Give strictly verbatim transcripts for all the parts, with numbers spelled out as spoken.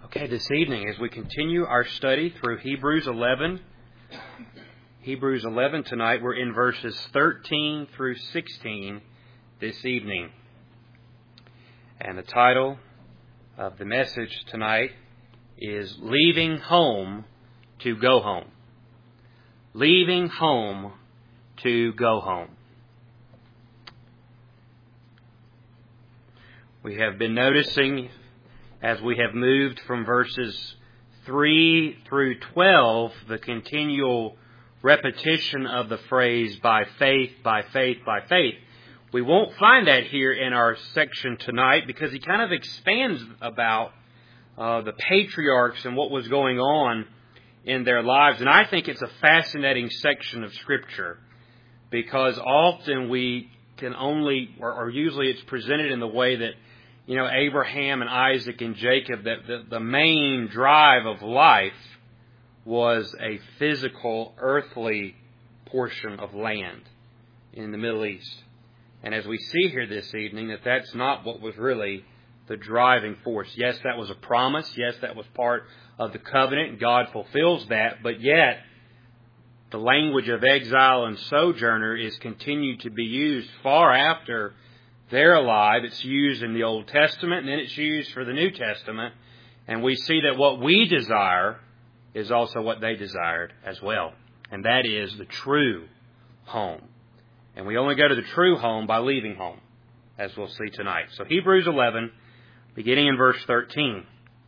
Okay, this evening as we continue our study through Hebrews eleven, Hebrews eleven tonight, we're in verses thirteen through sixteen this evening. And the title of the message tonight is Leaving Home to Go Home. Leaving Home to Go Home. We have been noticing as we have moved from verses three through twelve, the continual repetition of the phrase, by faith, by faith, by faith. We won't find that here in our section tonight because he kind of expands about uh, the patriarchs and what was going on in their lives. And I think it's a fascinating section of Scripture because often we can only, or, or usually it's presented in the way that You know, Abraham and Isaac and Jacob, that the, the main drive of life was a physical, earthly portion of land in the Middle East. And as we see here this evening, that that's not what was really the driving force. Yes, that was a promise. Yes, that was part of the covenant, and God fulfills that. But yet, the language of exile and sojourner is continued to be used far after they're alive. It's used in the Old Testament, and then it's used for the New Testament. And we see that what we desire is also what they desired as well. And that is the true home. And we only go to the true home by leaving home, as we'll see tonight. So Hebrews eleven, beginning in verse thirteen.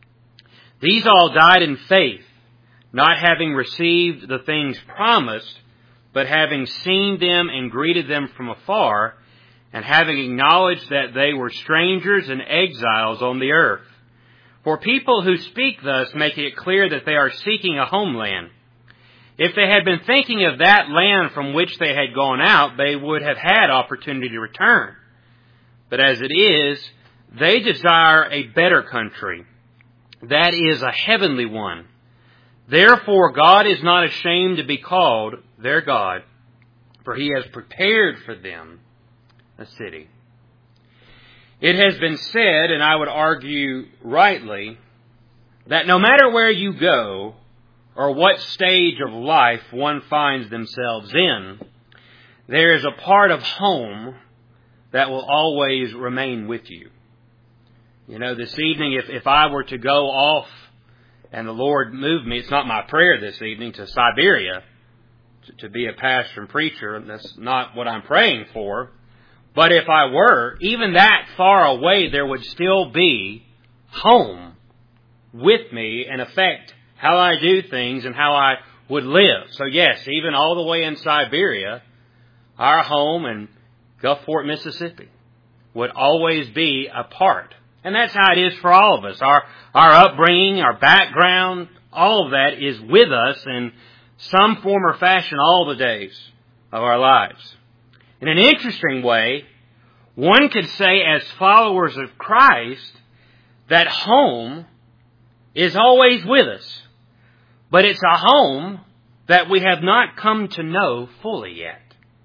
These all died in faith, not having received the things promised, but having seen them and greeted them from afar, and having acknowledged that they were strangers and exiles on the earth. For people who speak thus make it clear that they are seeking a homeland. If they had been thinking of that land from which they had gone out, they would have had opportunity to return. But as it is, they desire a better country, that is a heavenly one. Therefore God is not ashamed to be called their God, for He has prepared for them a city. It has been said, and I would argue rightly, that no matter where you go or what stage of life one finds themselves in, there is a part of home that will always remain with you. You know, this evening, if, if I were to go off and the Lord moved me, it's not my prayer this evening, to Siberia to, to be a pastor and preacher. That's not what I'm praying for. But if I were, even that far away, there would still be home with me and affect how I do things and how I would live. So yes, even all the way in Siberia, our home in Gulfport, Mississippi would always be a part. And that's how it is for all of us. Our, our upbringing, our background, all of that is with us in some form or fashion all the days of our lives. In an interesting way, one could say as followers of Christ that home is always with us. But it's a home that we have not come to know fully yet.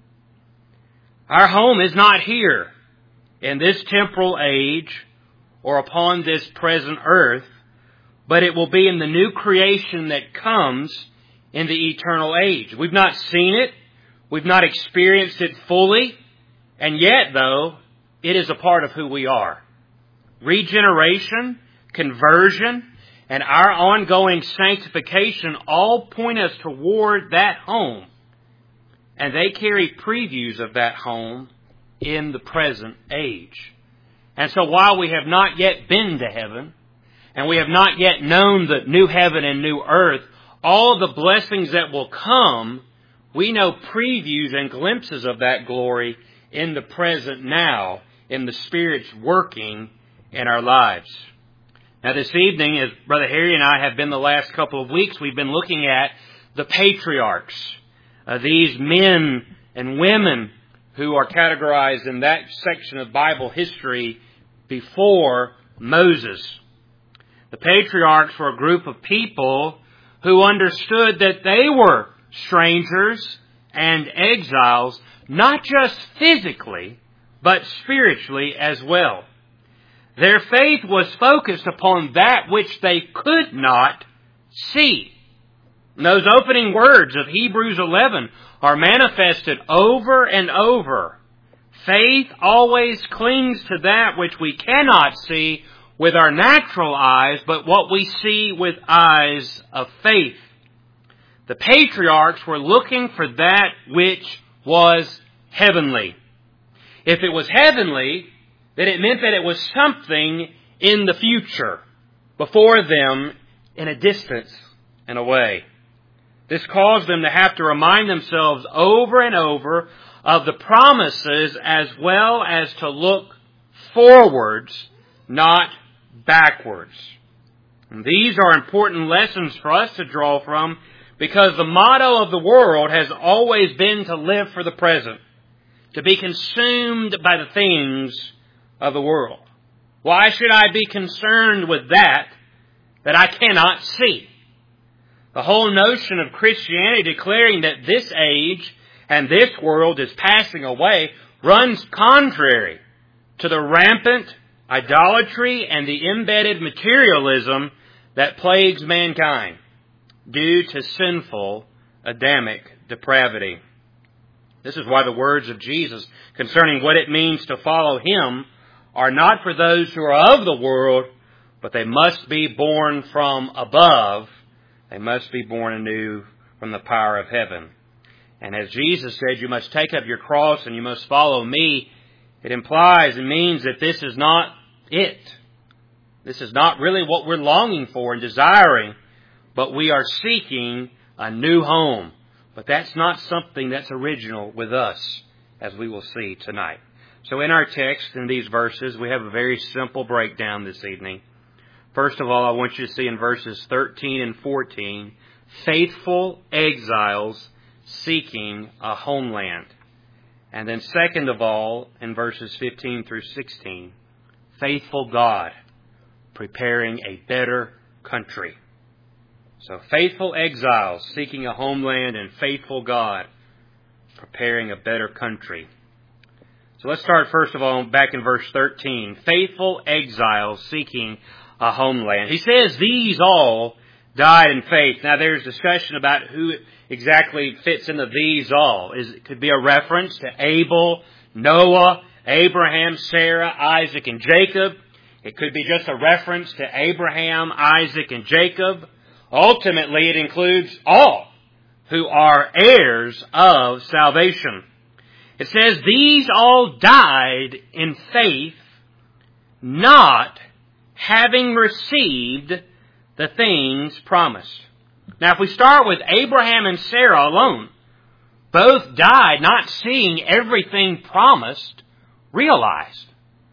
Our home is not here in this temporal age or upon this present earth, but it will be in the new creation that comes in the eternal age. We've not seen it. We've not experienced it fully, and yet, though, it is a part of who we are. Regeneration, conversion, and our ongoing sanctification all point us toward that home, and they carry previews of that home in the present age. And so while we have not yet been to heaven, and we have not yet known the new heaven and new earth, all the blessings that will come, we know previews and glimpses of that glory in the present now, in the Spirit's working in our lives. Now this evening, as Brother Harry and I have been the last couple of weeks, we've been looking at the patriarchs, uh, these men and women who are categorized in that section of Bible history before Moses. The patriarchs were a group of people who understood that they were strangers and exiles, not just physically, but spiritually as well. Their faith was focused upon that which they could not see. And those opening words of Hebrews eleven are manifested over and over. Faith always clings to that which we cannot see with our natural eyes, but what we see with eyes of faith. The patriarchs were looking for that which was heavenly. If it was heavenly, then it meant that it was something in the future, before them, in a distance and away. This caused them to have to remind themselves over and over of the promises as well as to look forwards, not backwards. And these are important lessons for us to draw from, because the motto of the world has always been to live for the present, to be consumed by the things of the world. Why should I be concerned with that that I cannot see? The whole notion of Christianity declaring that this age and this world is passing away runs contrary to the rampant idolatry and the embedded materialism that plagues mankind due to sinful Adamic depravity. This is why the words of Jesus concerning what it means to follow Him are not for those who are of the world, but they must be born from above. They must be born anew from the power of heaven. And as Jesus said, you must take up your cross and you must follow me. It implies and means that this is not it. This is not really what we're longing for and desiring, but we are seeking a new home. But that's not something that's original with us, as we will see tonight. So in our text, in these verses, we have a very simple breakdown this evening. First of all, I want you to see in verses thirteen and fourteen, faithful exiles seeking a homeland. And then second of all, in verses fifteen through sixteen, faithful God preparing a better country. So faithful exiles seeking a homeland and faithful God preparing a better country. So let's start first of all back in verse thirteen. Faithful exiles seeking a homeland. He says these all died in faith. Now there's discussion about who exactly fits into these all. Is it could be a reference to Abel, Noah, Abraham, Sarah, Isaac, and Jacob. It could be just a reference to Abraham, Isaac, and Jacob. Ultimately, it includes all who are heirs of salvation. It says, these all died in faith, not having received the things promised. Now, if we start with Abraham and Sarah alone, both died not seeing everything promised realized.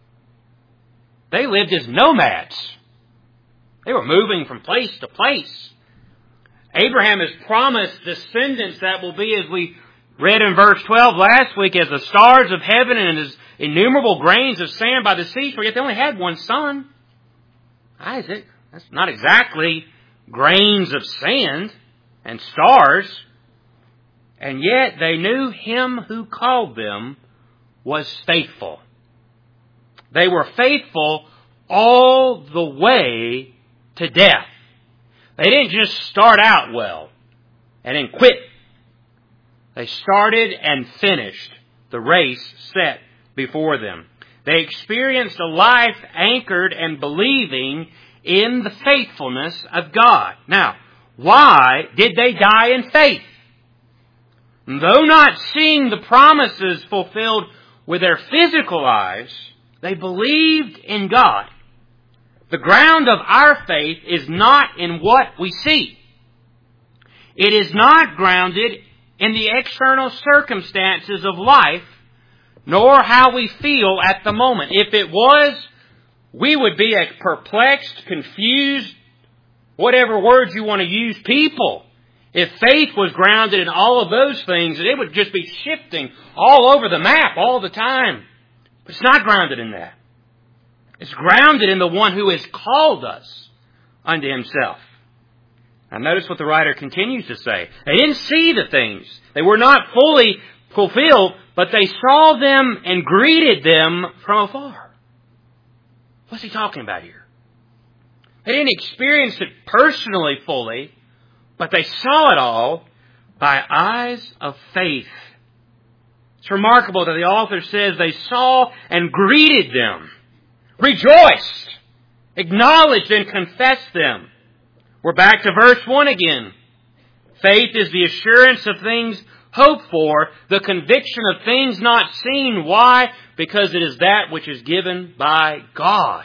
They lived as nomads. They were moving from place to place. Abraham has promised descendants that will be, as we read in verse twelve last week, as the stars of heaven and as innumerable grains of sand by the seashore. Yet they only had one son, Isaac. That's not exactly grains of sand and stars. And yet they knew Him who called them was faithful. They were faithful all the way to death. They didn't just start out well and then quit. They started and finished the race set before them. They experienced a life anchored and believing in the faithfulness of God. Now, why did they die in faith? Though not seeing the promises fulfilled with their physical eyes, they believed in God. The ground of our faith is not in what we see. It is not grounded in the external circumstances of life, nor how we feel at the moment. If it was, we would be a perplexed, confused, whatever words you want to use, people. If faith was grounded in all of those things, it would just be shifting all over the map all the time. But it's not grounded in that. It's grounded in the one who has called us unto Himself. Now notice what the writer continues to say. They didn't see the things. They were not fully fulfilled, but they saw them and greeted them from afar. What's he talking about here? They didn't experience it personally fully, but they saw it all by eyes of faith. It's remarkable that the author says they saw and greeted them, rejoiced, acknowledged and confessed them. We're back to verse one again. Faith is the assurance of things hoped for, the conviction of things not seen. Why? Because it is that which is given by God.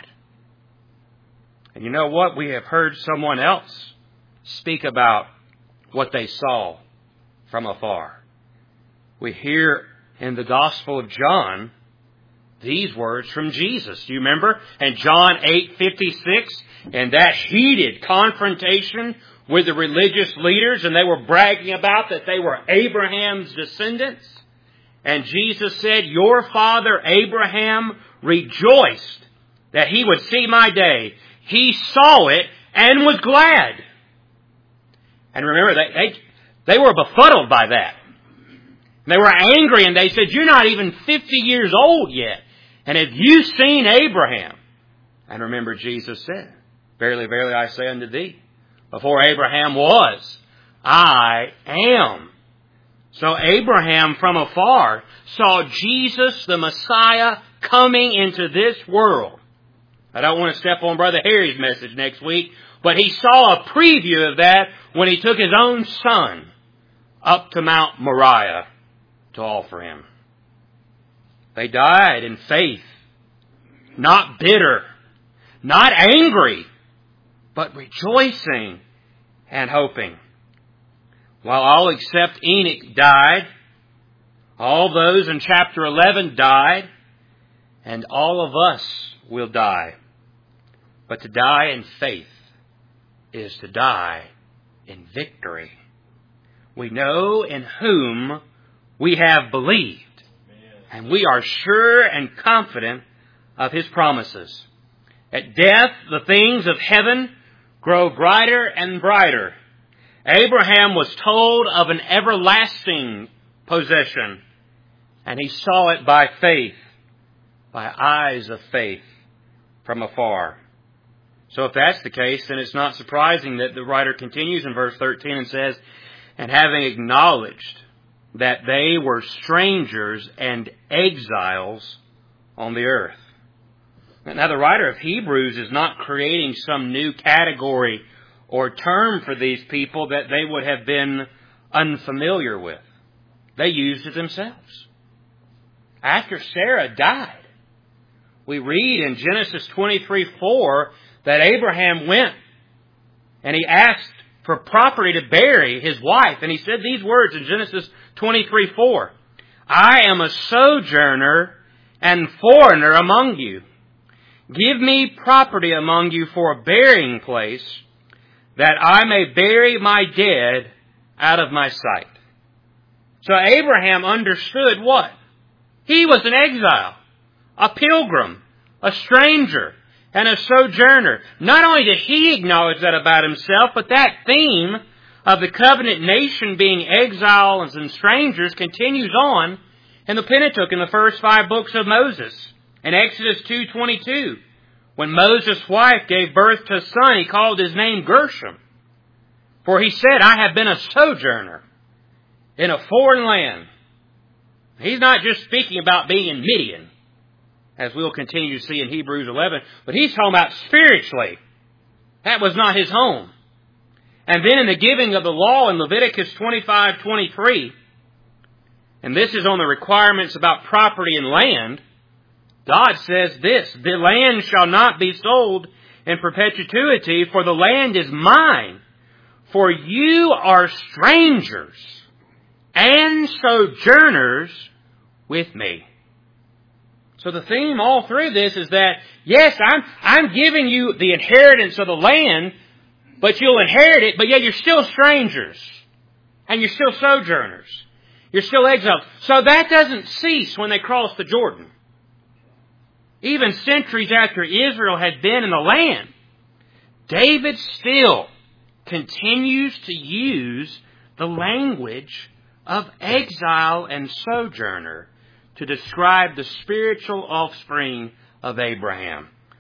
And you know what? We have heard someone else speak about what they saw from afar. We hear in the Gospel of John these words from Jesus. Do you remember? In John eight fifty-six, in that heated confrontation with the religious leaders, and they were bragging about that they were Abraham's descendants. And Jesus said, your father Abraham rejoiced that he would see my day. He saw it and was glad. And remember, they, they, they were befuddled by that. They were angry, and they said, you're not even fifty years old yet. And have you seen Abraham? And remember, Jesus said, verily, verily, I say unto thee, before Abraham was, I am. So Abraham from afar saw Jesus, the Messiah, coming into this world. I don't want to step on Brother Harry's message next week, but he saw a preview of that when he took his own son up to Mount Moriah to offer him. They died in faith, not bitter, not angry, but rejoicing and hoping. While all except Enoch died, all those in chapter eleven died, and all of us will die. But to die in faith is to die in victory. We know in whom we have believed, and we are sure and confident of His promises. At death, the things of heaven grow brighter and brighter. Abraham was told of an everlasting possession, and he saw it by faith, by eyes of faith from afar. So if that's the case, then it's not surprising that the writer continues in verse thirteen and says, and having acknowledged that they were strangers and exiles on the earth. Now, the writer of Hebrews is not creating some new category or term for these people that they would have been unfamiliar with. They used it themselves. After Sarah died, we read in Genesis twenty-three four that Abraham went and he asked for property to bury his wife. And he said these words in Genesis twenty-three four, I am a sojourner and foreigner among you. Give me property among you for a burying place, that I may bury my dead out of my sight. So Abraham understood what? He was an exile, a pilgrim, a stranger, and a sojourner. Not only did he acknowledge that about himself, but that theme of the covenant nation being exiles and strangers continues on in the Pentateuch, in the first five books of Moses. In Exodus two twenty-two, when Moses' wife gave birth to a son, he called his name Gershom. For he said, I have been a sojourner in a foreign land. He's not just speaking about being in Midian, as we'll continue to see in Hebrews eleven, but he's talking about spiritually. That was not his home. And then in the giving of the law in Leviticus twenty-five twenty-three, and this is on the requirements about property and land, God says this, the land shall not be sold in perpetuity, for the land is mine. For you are strangers and sojourners with me. So the theme all through this is that, yes, I'm, I'm giving you the inheritance of the land, but you'll inherit it, but yet you're still strangers. And you're still sojourners. You're still exiles. So that doesn't cease when they cross the Jordan. Even centuries after Israel had been in the land, David still continues to use the language of exile and sojourner to describe the spiritual offspring of Abraham.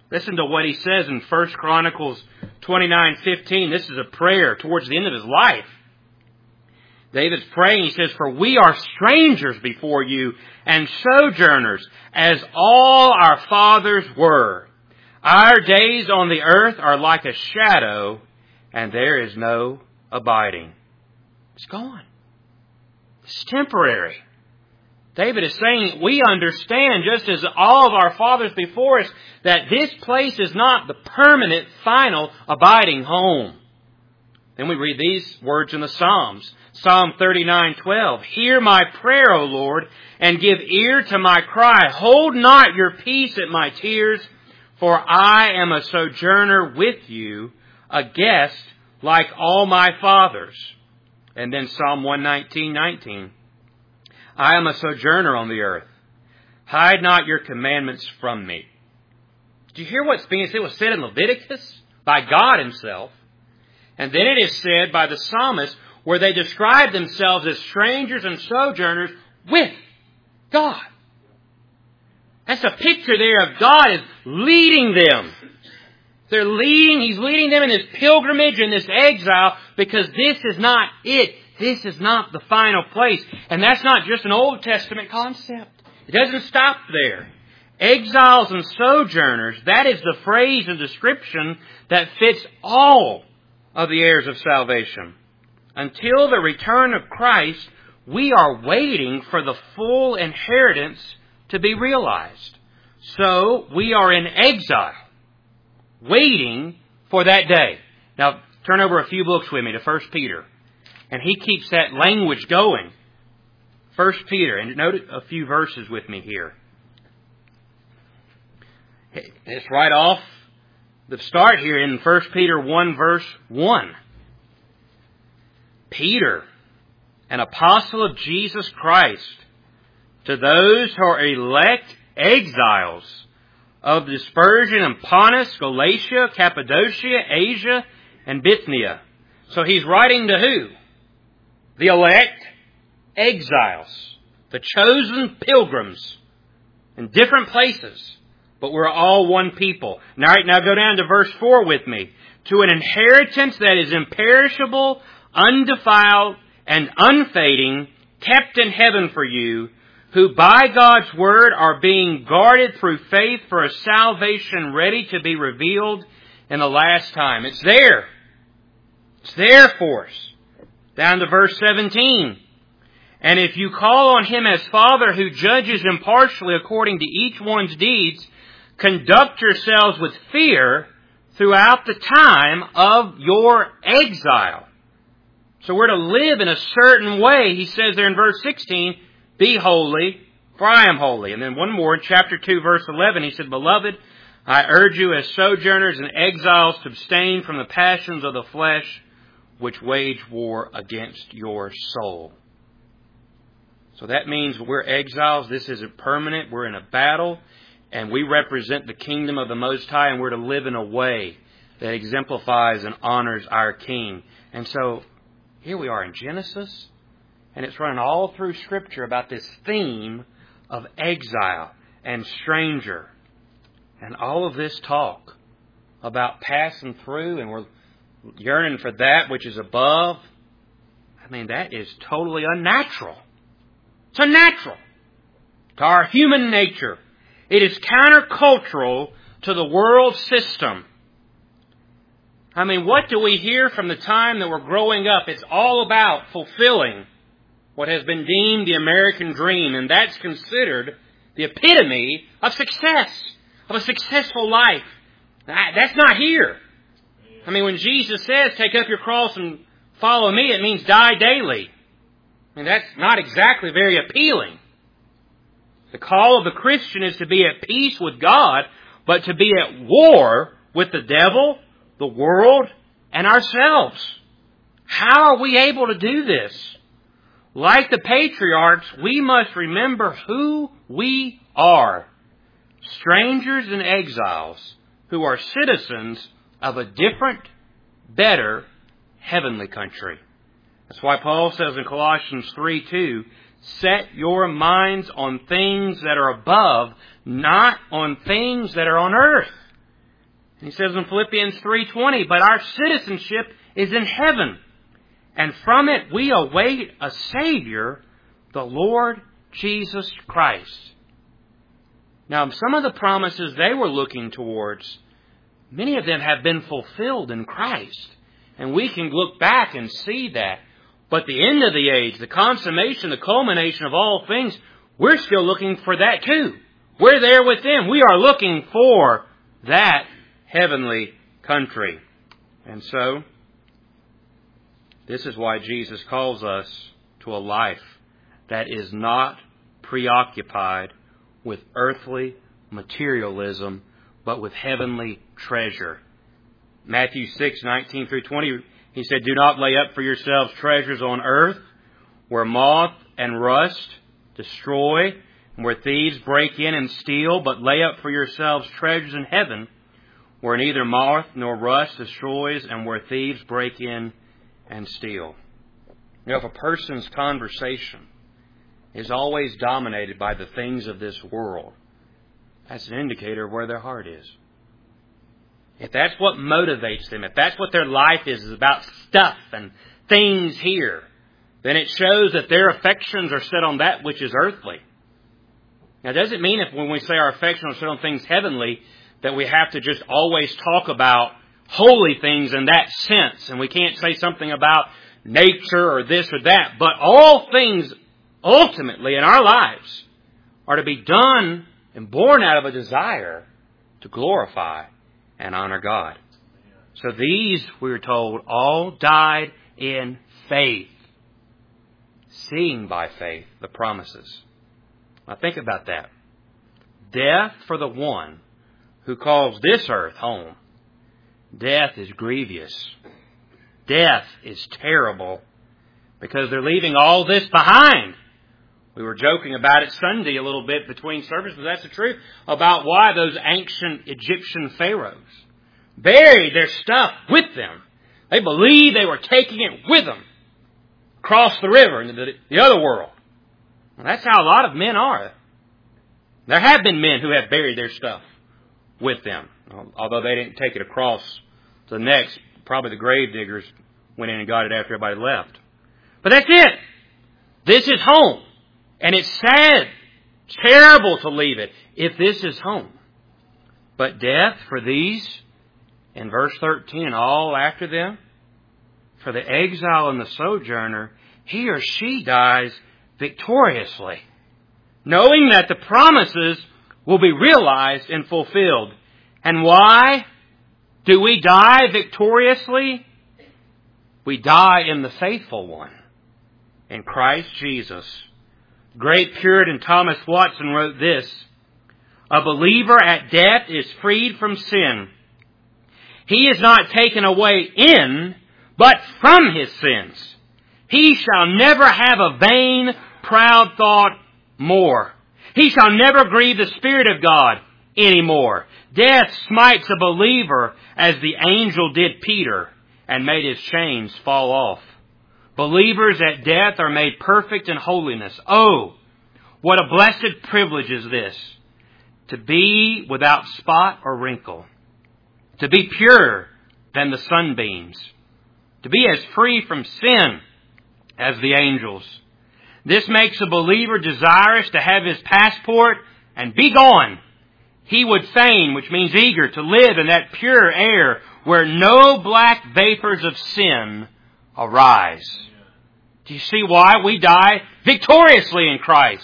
Listen to what he says in First Chronicles twenty-nine fifteen. This is a prayer towards the end of his life. David's praying, he says, "For we are strangers before you and sojourners, as all our fathers were. Our days on the earth are like a shadow, and there is no abiding." It's gone. It's temporary. David is saying, we understand, just as all of our fathers before us, that this place is not the permanent, final, abiding home. Then we read these words in the Psalms. Psalm thirty-nine twelve. "Hear my prayer, O Lord, and give ear to my cry. Hold not your peace at my tears, for I am a sojourner with you, a guest like all my fathers." And then Psalm one nineteen nineteen. "I am a sojourner on the earth. Hide not your commandments from me." Do you hear what's being said? It was said in Leviticus by God himself. And then it is said by the psalmist, where they describe themselves as strangers and sojourners with God. That's a picture there of God is leading them. They're leading, He's leading them in this pilgrimage, in this exile, because this is not it. This is not the final place. And that's not just an Old Testament concept. It doesn't stop there. Exiles and sojourners, that is the phrase and description that fits all of the heirs of salvation. Until the return of Christ, we are waiting for the full inheritance to be realized. So we are in exile, waiting for that day. Now, turn over a few books with me to First Peter. And he keeps that language going. First Peter, and note a few verses with me here. It's right off the start here in First Peter one verse one. "Peter, an apostle of Jesus Christ, to those who are elect exiles of dispersion in Pontus, Galatia, Cappadocia, Asia, and Bithynia." So he's writing to who? The elect exiles, the chosen pilgrims in different places. But we're all one people. All right, now go down to verse four with me. "To an inheritance that is imperishable, undefiled, and unfading, kept in heaven for you, who by God's word are being guarded through faith for a salvation ready to be revealed in the last time." It's there. It's there for us. Down to verse seventeen. "And if you call on Him as Father who judges impartially according to each one's deeds, conduct yourselves with fear throughout the time of your exile." So we're to live in a certain way. He says there in verse sixteen, "Be holy, for I am holy." And then one more in chapter two, verse eleven, he said, "Beloved, I urge you as sojourners and exiles to abstain from the passions of the flesh, which wage war against your soul." So that means we're exiles. This isn't permanent. We're in a battle. And we represent the kingdom of the Most High, and we're to live in a way that exemplifies and honors our King. And so here we are in Genesis, and it's running all through Scripture about this theme of exile and stranger. And all of this talk about passing through, and we're yearning for that which is above. I mean, that is totally unnatural. It's unnatural to our human nature. It is countercultural to the world system. I mean, what do we hear from the time that we're growing up? It's all about fulfilling what has been deemed the American dream, and that's considered the epitome of success, of a successful life. That's not here. I mean, when Jesus says, "Take up your cross and follow me," it means die daily. I mean, that's not exactly very appealing. The call of the Christian is to be at peace with God, but to be at war with the devil, the world, and ourselves. How are we able to do this? Like the patriarchs, we must remember who we are. Strangers and exiles who are citizens of a different, better, heavenly country. That's why Paul says in Colossians three two, "Set your minds on things that are above, not on things that are on earth." And he says in Philippians three twenty, but our citizenship is in heaven, and from it we await a Savior, the Lord Jesus Christ. Now, some of the promises they were looking towards, many of them have been fulfilled in Christ. And we can look back and see that. But the end of the age, the consummation, the culmination of all things, we're still looking for that too. We're there with them. We are looking for that heavenly country. And so, this is why Jesus calls us to a life that is not preoccupied with earthly materialism, but with heavenly treasure. Matthew six nineteen through twenty, he said, do not lay up for yourselves treasures on earth, where moth and rust destroy, and where thieves break in and steal, but lay up for yourselves treasures in heaven, where neither moth nor rust destroys, and where thieves break in and steal. You know, if a person's conversation is always dominated by the things of this world, that's an indicator of where their heart is. If that's what motivates them, if that's what their life is, is about stuff and things here, then it shows that their affections are set on that which is earthly. Now, does it mean if when we say our affections are set on things heavenly, that we have to just always talk about holy things in that sense, and we can't say something about nature or this or that, but all things ultimately in our lives are to be done and born out of a desire to glorify and honor God. So these, we are told, all died in faith, seeing by faith the promises. Now think about that. Death for the one who calls this earth home. Death is grievous. Death is terrible because they're leaving all this behind. We were joking about it Sunday a little bit between services, but that's the truth, about why those ancient Egyptian pharaohs buried their stuff with them. They believed they were taking it with them across the river into the, the other world. Well, that's how a lot of men are. There have been men who have buried their stuff with them, although they didn't take it across to the next. Probably the grave diggers went in and got it after everybody left. But that's it. This is home. And it's sad, terrible to leave it if this is home. But death for these, in verse thirteen, and all after them, for the exile and the sojourner, he or she dies victoriously, knowing that the promises will be realized and fulfilled. And why do we die victoriously? We die in the faithful one, in Christ Jesus. Great Puritan Thomas Watson wrote this: a believer at death is freed from sin. He is not taken away in, but from his sins. He shall never have a vain, proud thought more. He shall never grieve the Spirit of God anymore. Death smites a believer as the angel did Peter and made his chains fall off. Believers at death are made perfect in holiness. Oh, what a blessed privilege is this, to be without spot or wrinkle, to be purer than the sunbeams, to be as free from sin as the angels. This makes a believer desirous to have his passport and be gone. He would fain, which means eager, to live in that pure air where no black vapors of sin arise. Do you see why we die victoriously in Christ?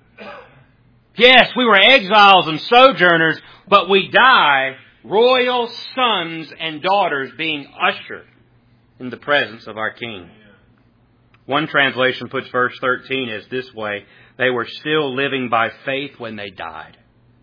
Yes, we were exiles and sojourners, but we die royal sons and daughters being ushered in the presence of our King. One translation puts verse thirteen as this way: they were still living by faith when they died.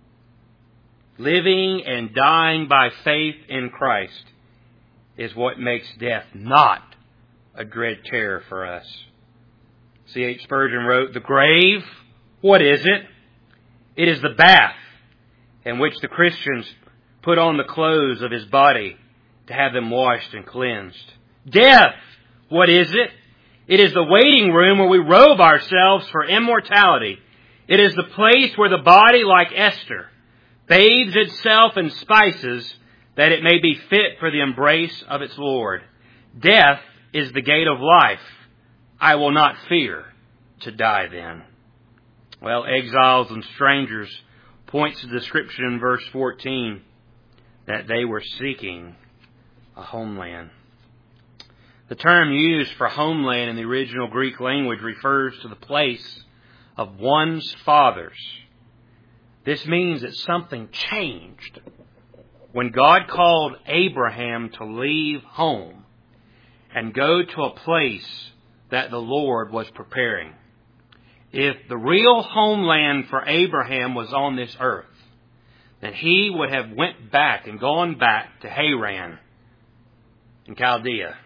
Living and dying by faith in Christ is what makes death not a dread terror for us. C H Spurgeon wrote, the grave, what is it? It is the bath in which the Christians put on the clothes of his body to have them washed and cleansed. Death, what is it? It is the waiting room where we robe ourselves for immortality. It is the place where the body, like Esther, bathes itself in spices that it may be fit for the embrace of its Lord. Death is the gate of life. I will not fear to die then. Well, exiles and strangers points to the description in verse fourteen that they were seeking a homeland. The term used for homeland in the original Greek language refers to the place of one's fathers. This means that something changed when God called Abraham to leave home and go to a place that the Lord was preparing. If the real homeland for Abraham was on this earth, then he would have went back and gone back to Haran in Chaldea.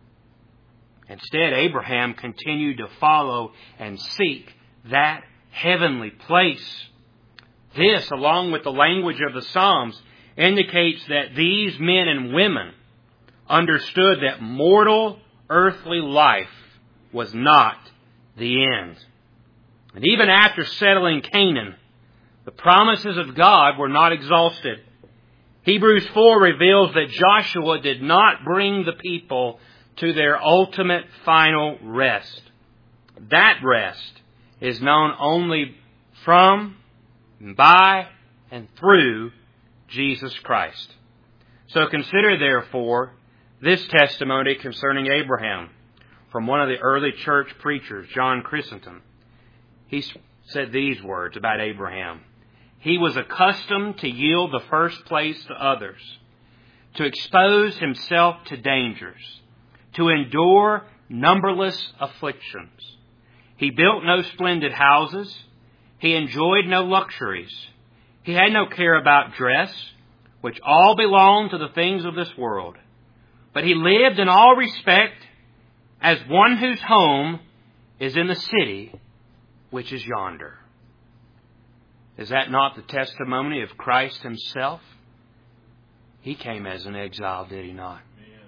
Instead, Abraham continued to follow and seek that heavenly place. This, along with the language of the Psalms, indicates that these men and women understood that mortal earthly life was not the end. And even after settling Canaan, the promises of God were not exhausted. Hebrews four reveals that Joshua did not bring the people to their ultimate final rest. That rest is known only from, by, and through Jesus Christ. So consider, therefore, this testimony concerning Abraham from one of the early church preachers, John Chrysostom. He said these words about Abraham. He was accustomed to yield the first place to others, to expose himself to dangers, to endure numberless afflictions. He built no splendid houses. He enjoyed no luxuries. He had no care about dress, which all belonged to the things of this world. But he lived in all respect as one whose home is in the city which is yonder. Is that not the testimony of Christ himself? He came as an exile, did he not?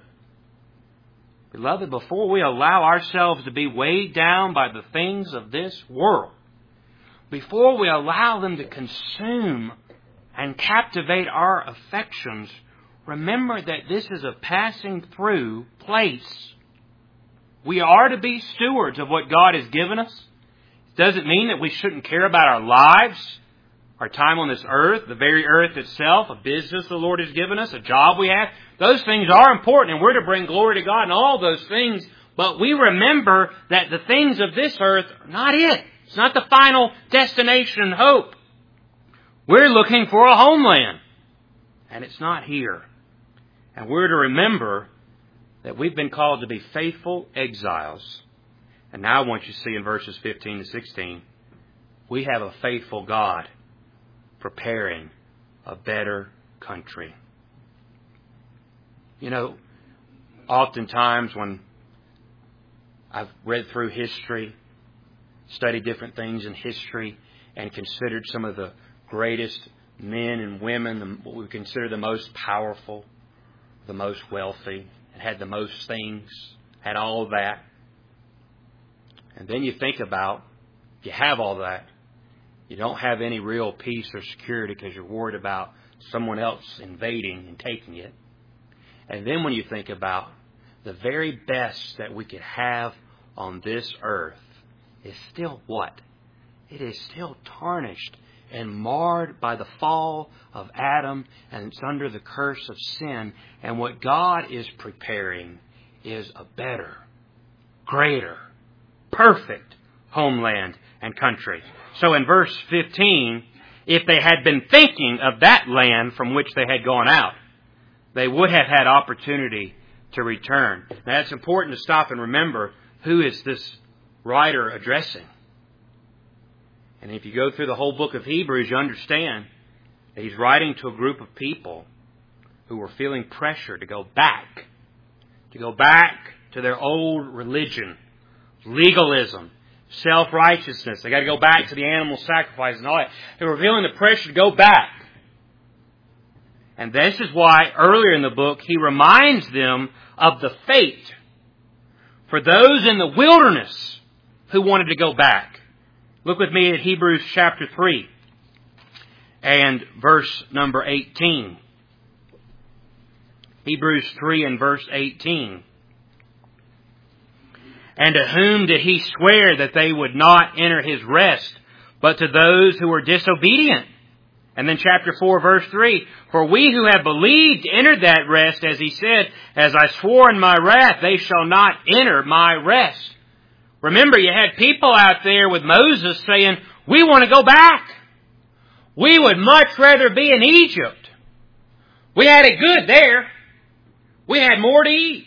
Beloved, before we allow ourselves to be weighed down by the things of this world, before we allow them to consume and captivate our affections, remember that this is a passing through place. We are to be stewards of what God has given us. It doesn't mean that we shouldn't care about our lives, our time on this earth, the very earth itself, a business the Lord has given us, a job we have. Those things are important, and we're to bring glory to God in all those things. But we remember that the things of this earth are not it. It's not the final destination and hope. We're looking for a homeland, and it's not here. And we're to remember that we've been called to be faithful exiles. And now I want you to see in verses fifteen to sixteen, we have a faithful God preparing a better country. You know, oftentimes when I've read through history, studied different things in history, and considered some of the greatest men and women, what we consider the most powerful, the most wealthy, and had the most things, had all of that. And then you think about, if you have all that, you don't have any real peace or security because you're worried about someone else invading and taking it. And then when you think about the very best that we could have on this earth is still what? It is still tarnished and marred by the fall of Adam, and it's under the curse of sin. And what God is preparing is a better, greater, perfect homeland and country. So in verse fifteen, if they had been thinking of that land from which they had gone out, they would have had opportunity to return. Now it's important to stop and remember, who is this writer addressing? And if you go through the whole book of Hebrews, you understand that he's writing to a group of people who were feeling pressure to go back, to go back to their old religion, legalism, self-righteousness. They got to go back to the animal sacrifice and all that. They were feeling the pressure to go back. And this is why earlier in the book he reminds them of the fate for those in the wilderness who wanted to go back. Look with me at Hebrews chapter three and verse number eighteen. Hebrews three and verse eighteen. And to whom did he swear that they would not enter his rest, but to those who were disobedient? And then chapter four, verse three. For we who have believed entered that rest, as he said, as I swore in my wrath, they shall not enter my rest. Remember, you had people out there with Moses saying, we want to go back. We would much rather be in Egypt. We had it good there. We had more to eat.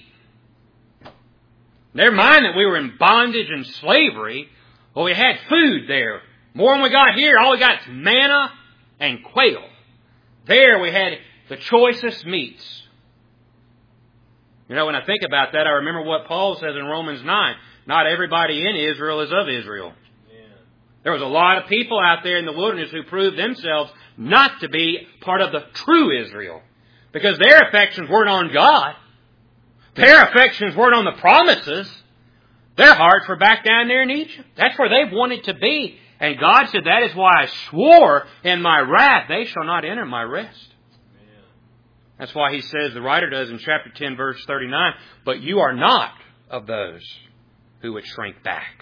Never mind that we were in bondage and slavery. Well, we had food there. More than we got here. All we got is manna and quail. There we had the choicest meats. You know, when I think about that, I remember what Paul says in Romans nine. Not everybody in Israel is of Israel. Yeah. There was a lot of people out there in the wilderness who proved themselves not to be part of the true Israel. Because their affections weren't on God. Their affections weren't on the promises. Their hearts were back down there in Egypt. That's where they wanted to be. And God said, that is why I swore in my wrath, they shall not enter my rest. Amen. That's why he says, the writer does in chapter ten, verse thirty-nine, but you are not of those who would shrink back.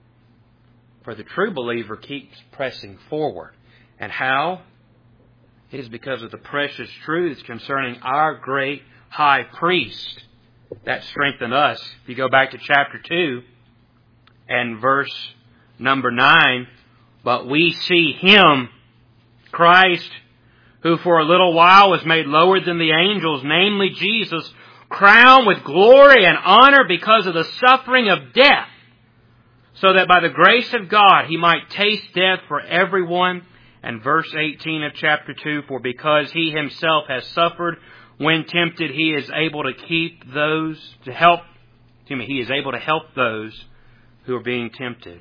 For the true believer keeps pressing forward. And how? It is because of the precious truths concerning our great high priest that strengthen us. If you go back to chapter two and verse number nine, but we see Him, Christ, who for a little while was made lower than the angels, namely Jesus, crowned with glory and honor because of the suffering of death, so that by the grace of God He might taste death for everyone. And verse eighteen of chapter two, for because He Himself has suffered when tempted, He is able to keep those, to help, excuse me, He is able to help those who are being tempted.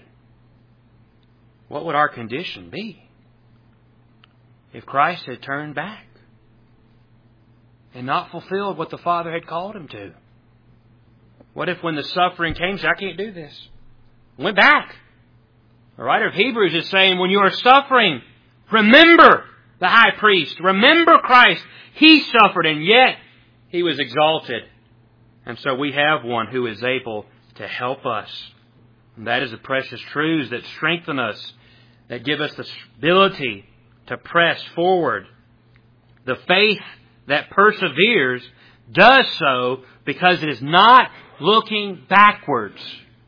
What would our condition be if Christ had turned back and not fulfilled what the Father had called Him to? What if when the suffering came, he said, I can't do this? Went back. The writer of Hebrews is saying, when you are suffering, remember the high priest. Remember Christ. He suffered and yet He was exalted. And so we have one who is able to help us. And that is the precious truths that strengthen us, that give us the ability to press forward. The faith that perseveres does so because it is not looking backwards.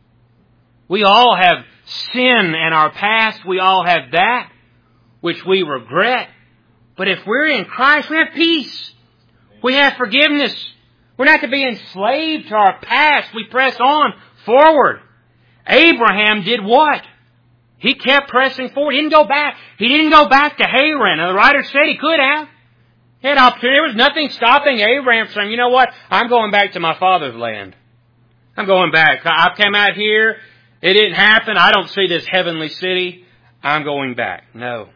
We all have sin in our past. We all have that which we regret. But if we're in Christ, we have peace. We have forgiveness. We're not to be enslaved to our past. We press on forward. Abraham did what? He kept pressing forward. He didn't go back. He didn't go back to Haran. Now, the writer said he could have. He had opportunity. There was nothing stopping Abraham from saying, you know what? I'm going back to my father's land. I'm going back. I came out here. It didn't happen. I don't see this heavenly city. I'm going back. No.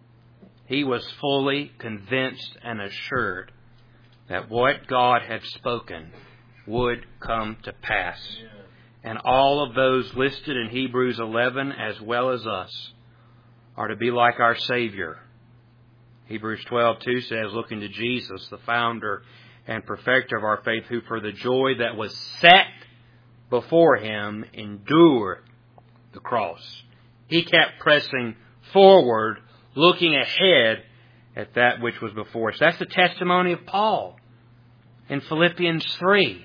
He was fully convinced and assured that what God had spoken would come to pass. Yeah. And all of those listed in Hebrews eleven, as well as us, are to be like our Savior. Hebrews twelve two says, looking to Jesus, the founder and perfecter of our faith, who for the joy that was set before Him endured the cross. He kept pressing forward, looking ahead at that which was before us. That's the testimony of Paul in Philippians three.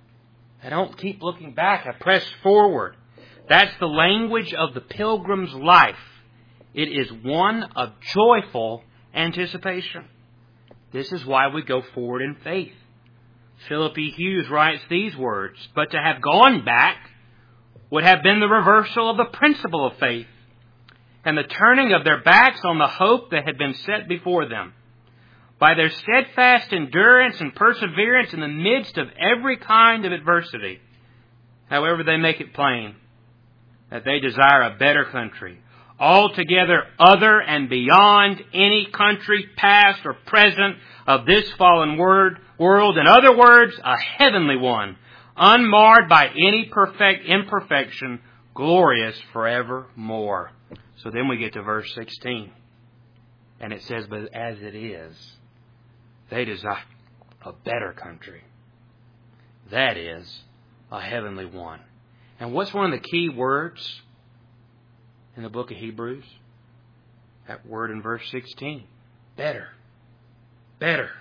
I don't keep looking back. I press forward. That's the language of the pilgrim's life. It is one of joyful anticipation. This is why we go forward in faith. Philip E. Hughes writes these words, but to have gone back would have been the reversal of the principle of faith and the turning of their backs on the hope that had been set before them. By their steadfast endurance and perseverance in the midst of every kind of adversity, however, they make it plain that they desire a better country, altogether other and beyond any country past or present of this fallen word, world. In other words, a heavenly one, unmarred by any perfect imperfection, glorious forevermore. So then we get to verse sixteen. And it says, but as it is, they desire, a better country. That is a heavenly one. And what's one of the key words in the book of Hebrews? That word in verse sixteen. Better. Better.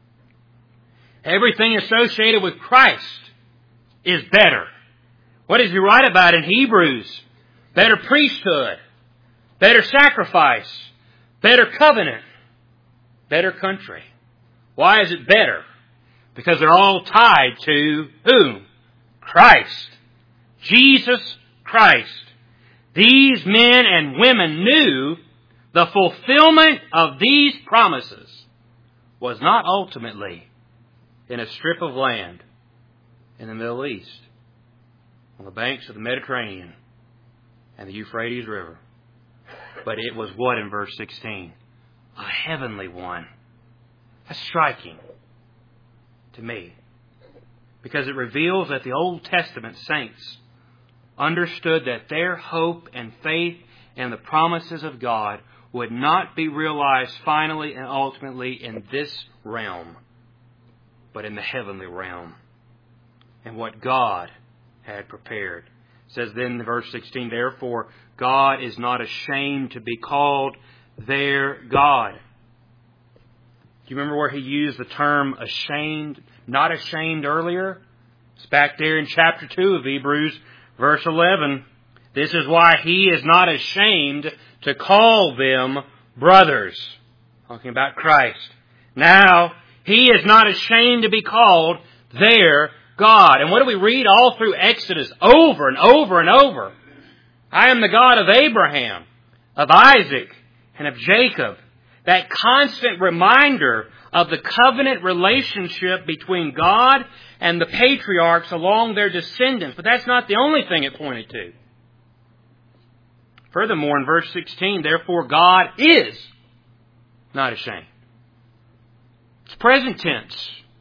Everything associated with Christ is better. What does he write about in Hebrews? Better priesthood. Better sacrifice. Better covenant. Better country. Why is it better? Because they're all tied to whom? Christ. Jesus Christ. These men and women knew the fulfillment of these promises was not ultimately in a strip of land in the Middle East, on the banks of the Mediterranean and the Euphrates River. But it was what in verse sixteen? A heavenly one. That's striking to me, because it reveals that the Old Testament saints understood that their hope and faith in the promises of God would not be realized finally and ultimately in this realm, but in the heavenly realm, and what God had prepared. It says then in verse sixteen, therefore God is not ashamed to be called their God. Do you remember where he used the term ashamed, not ashamed earlier? It's back there in chapter two of Hebrews, verse eleven. This is why he is not ashamed to call them brothers. Talking about Christ. Now, he is not ashamed to be called their God. And what do we read all through Exodus over and over and over? I am the God of Abraham, of Isaac, and of Jacob. That constant reminder of the covenant relationship between God and the patriarchs along their descendants. But that's not the only thing it pointed to. Furthermore, in verse sixteen, therefore God is not ashamed. It's present tense.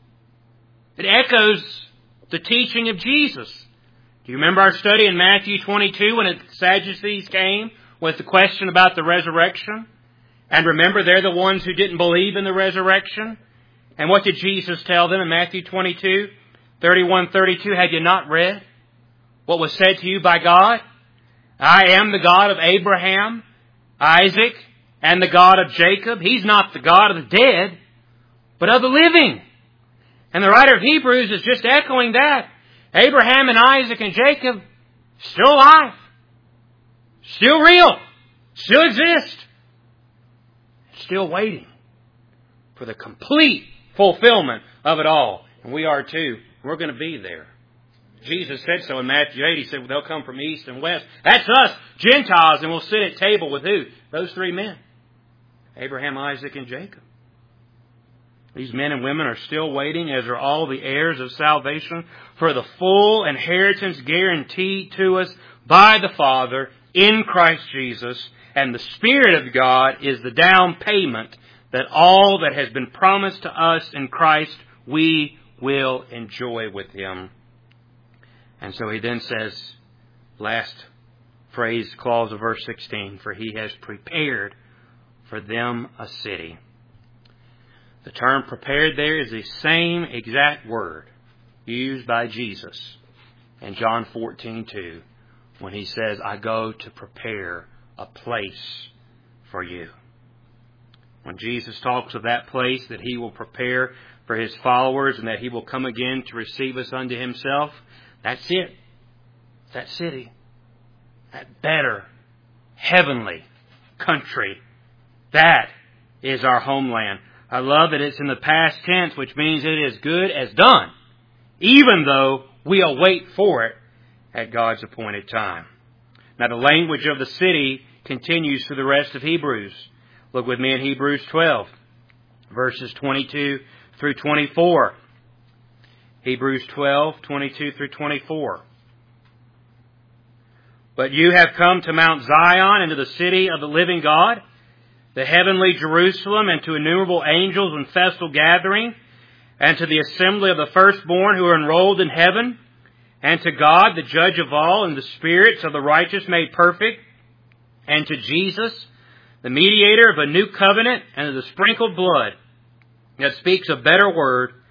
It echoes the teaching of Jesus. Do you remember our study in Matthew twenty-two when the Sadducees came with the question about the resurrection? And remember, they're the ones who didn't believe in the resurrection. And what did Jesus tell them in Matthew twenty-two, thirty-one, thirty-two? Had you not read what was said to you by God? I am the God of Abraham, Isaac, and the God of Jacob. He's not the God of the dead, but of the living. And the writer of Hebrews is just echoing that. Abraham and Isaac and Jacob, still alive, still real, still exist, still waiting for the complete fulfillment of it all. And we are too. We're going to be there. Jesus said so in Matthew eight. He said, well, they'll come from east and west. That's us, Gentiles, and we'll sit at table with who? Those three men. Abraham, Isaac, and Jacob. These men and women are still waiting, as are all the heirs of salvation, for the full inheritance guaranteed to us by the Father in Christ Jesus. And the Spirit of God is the down payment that all that has been promised to us in Christ we will enjoy with Him. And so he then says, last phrase, clause of verse sixteen, for He has prepared for them a city. The term prepared there is the same exact word used by Jesus in John fourteen two, when He says, I go to prepare a place for you. When Jesus talks of that place that He will prepare for His followers and that He will come again to receive us unto Himself, that's it. That city. That better, heavenly country. That is our homeland. I love that it's in the past tense, which means it is good as done, even though we await for it at God's appointed time. Now, the language of the city continues through the rest of Hebrews. Look with me in Hebrews twelve, verses twenty-two through twenty-four. Hebrews twelve, twenty-two through twenty-four. But you have come to Mount Zion and to the city of the living God, the heavenly Jerusalem, and to innumerable angels in festal gathering, and to the assembly of the firstborn who are enrolled in heaven, and to God, the judge of all, and the spirits of the righteous made perfect, and to Jesus, the mediator of a new covenant, and to the sprinkled blood that speaks a better word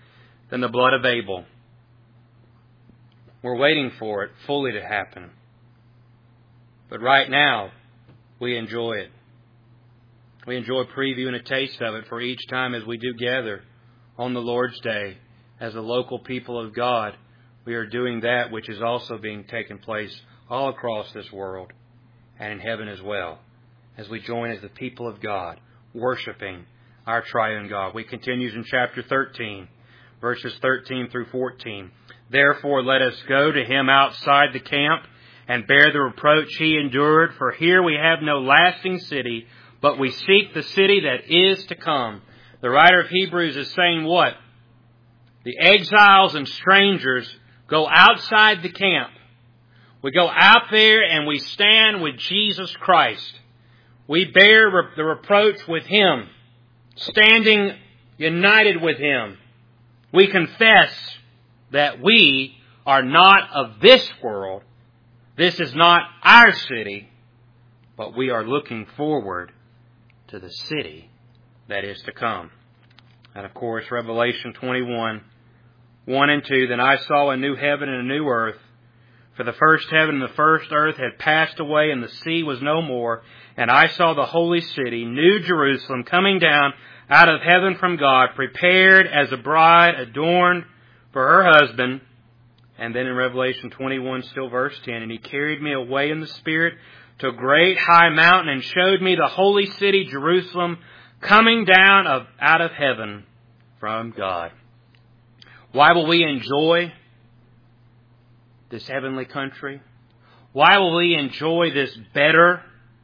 than the blood of Abel. We're waiting for it fully to happen. But right now, we enjoy it. We enjoy a preview and a taste of it for each time as we do gather on the Lord's Day. As the local people of God, we are doing that which is also being taken place all across this world and in heaven as well, as we join as the people of God, worshiping our triune God. We continue in chapter thirteen, verses thirteen through fourteen. Therefore let us go to him outside the camp and bear the reproach he endured. For here we have no lasting city, but we seek the city that is to come. The writer of Hebrews is saying what? The exiles and strangers go outside the camp. We go out there and we stand with Jesus Christ. We bear the reproach with him, standing united with him. We confess that we are not of this world. This is not our city, but we are looking forward to the city that is to come. And of course, Revelation twenty-one, one and two, Then I saw a new heaven and a new earth, for the first heaven and the first earth had passed away, and the sea was no more. And I saw the holy city, New Jerusalem, coming down out of heaven from God, prepared as a bride adorned for her husband. And then in Revelation twenty-one, still verse ten, And he carried me away in the Spirit to a great high mountain, and showed me the holy city, Jerusalem, coming down of, out of heaven from God. Why will we enjoy this heavenly country? Why will we enjoy this better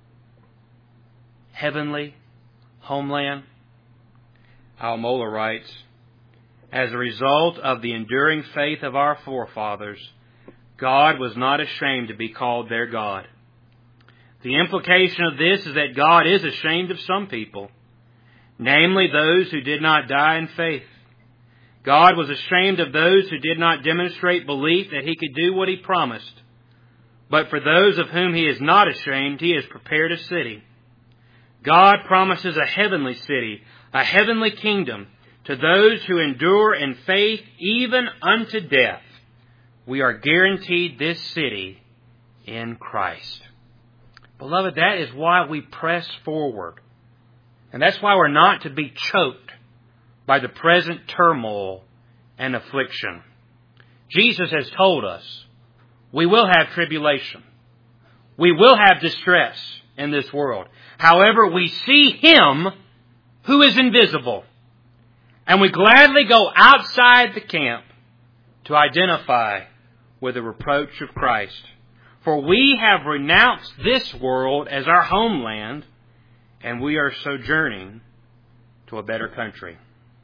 heavenly homeland? Al Mohler writes, As a result of the enduring faith of our forefathers, God was not ashamed to be called their God. The implication of this is that God is ashamed of some people, namely those who did not die in faith. God was ashamed of those who did not demonstrate belief that he could do what he promised. But for those of whom he is not ashamed, he has prepared a city. God promises a heavenly city, a heavenly kingdom, to those who endure in faith even unto death. We are guaranteed this city in Christ. Beloved, that is why we press forward. And that's why we're not to be choked by the present turmoil and affliction. Jesus has told us we will have tribulation. We will have distress in this world. However, we see him who is invisible. And we gladly go outside the camp to identify with the reproach of Christ. For we have renounced this world as our homeland, and we are sojourning to a better country.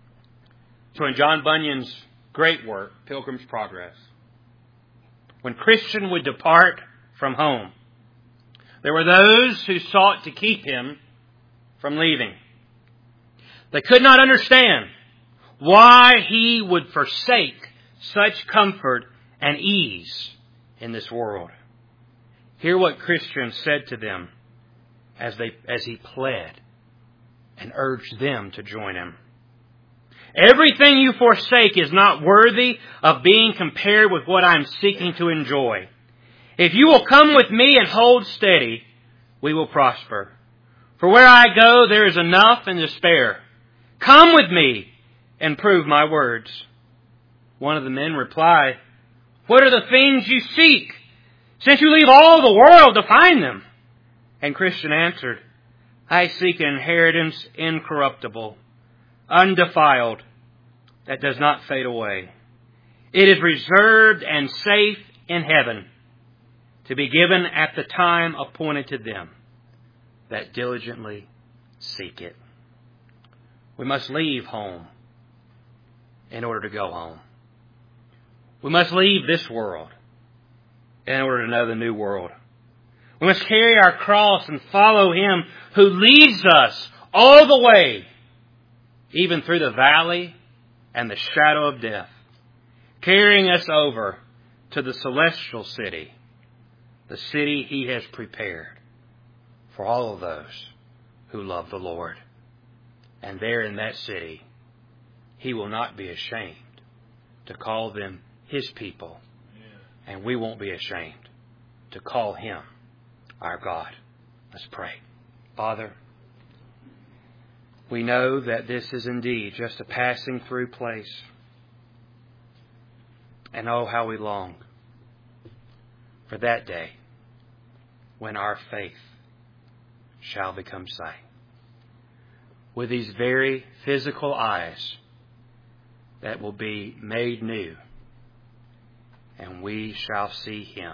So in John Bunyan's great work, Pilgrim's Progress, when Christian would depart from home, there were those who sought to keep him from leaving. They could not understand why he would forsake such comfort and ease in this world. Hear what Christian said to them as they as he pled and urged them to join him. Everything you forsake is not worthy of being compared with what I'm seeking to enjoy. If you will come with me and hold steady, we will prosper. For where I go, there is enough and to spare. Come with me and prove my words. One of the men replied, What are the things you seek, since you leave all the world to find them? And Christian answered, I seek an inheritance incorruptible, undefiled, that does not fade away. It is reserved and safe in heaven, to be given at the time appointed to them that diligently seek it. We must leave home in order to go home. We must leave this world in order to know the new world. We must carry our cross and follow him who leads us all the way, even through the valley and the shadow of death, carrying us over to the celestial city, the city he has prepared for all of those who love the Lord. And there in that city, he will not be ashamed to call them His people. And we won't be ashamed to call Him our God. Let's pray. Father, we know that this is indeed just a passing through place. And oh, how we long for that day when our faith shall become sight. With these very physical eyes that will be made new, and we shall see Him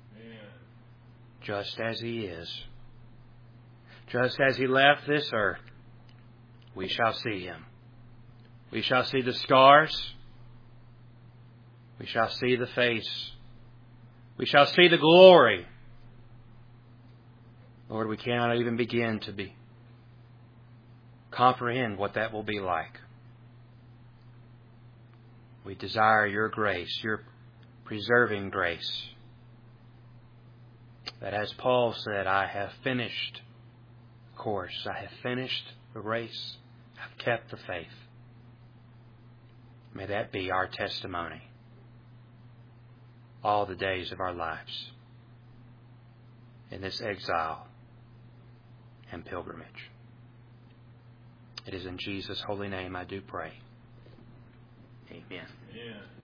just as He is. Just as He left this earth, we shall see Him. We shall see the scars. We shall see the face. We shall see the glory. Lord, we cannot even begin to be comprehend what that will be like. We desire Your grace, Your preserving grace. That as Paul said, I have finished the course. I have finished the race. I've kept the faith. May that be our testimony all the days of our lives in this exile and pilgrimage. It is in Jesus' holy name I do pray. Amen. Yeah.